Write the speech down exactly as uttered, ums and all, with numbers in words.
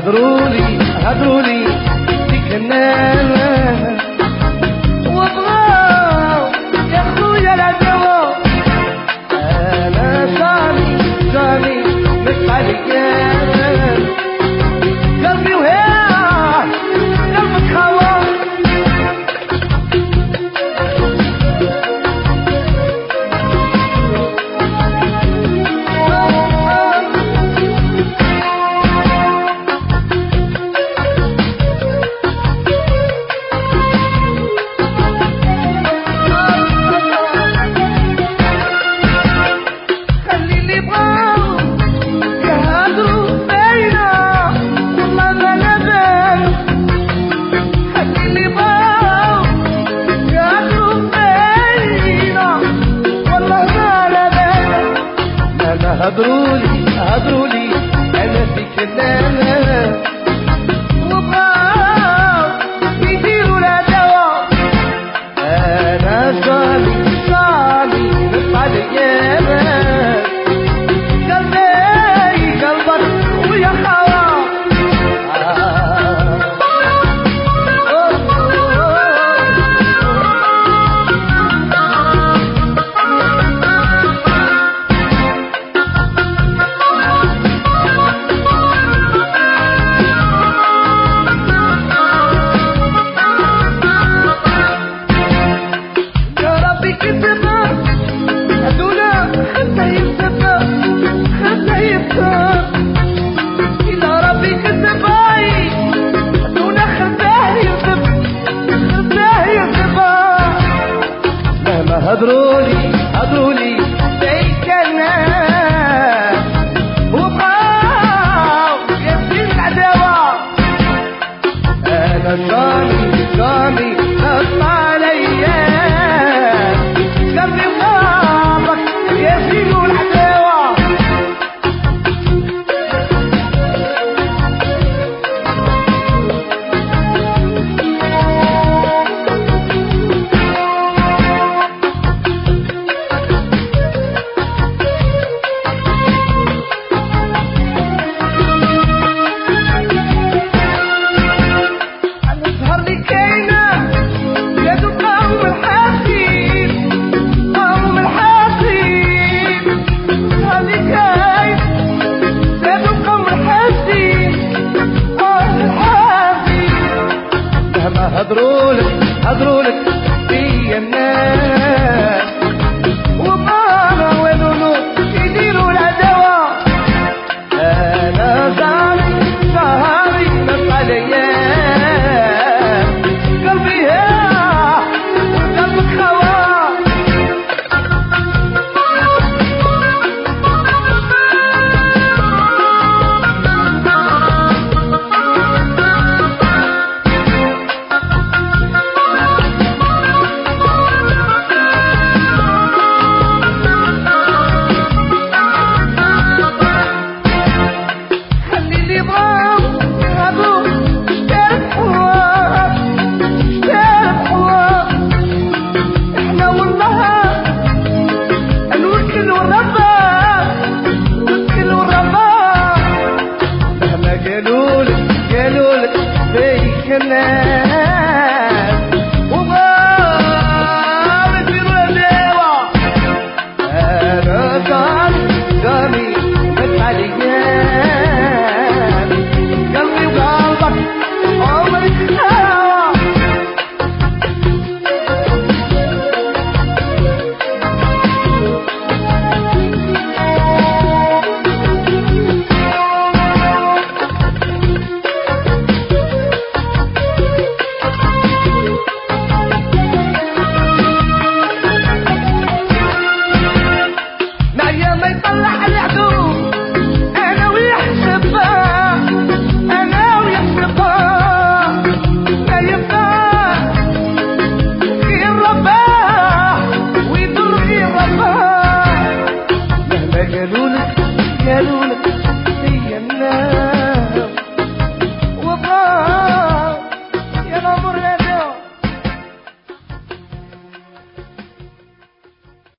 هدرولي هدرولي فيك الناس وبغاو ياخدو يا العدوى انا جاني جاني مش عليك قلبي وهاه قلبك خواف هدرولي هدرولي انا فيك الناس وبغاو يديروا لا دوا انا جاني جاني نطلع ليامك قلبي قلبك ويا خواف هدرولي هدرولي فيك الناس وبغاو يبدي العداوة انا جاني جاني نطلع عليا قلبي وغابك يزيدوا العداوة هدرولك هدرولك في الناس وبابا ولولو يديروا العدوى انا جاني شهري نطلع ليام قلبي ها قلبك خواف الناس وغاب يديروا الدوا انا جاني جاني نطلع ليام قلبي وقلبك عمري هوا قالولك قالولك هي الناس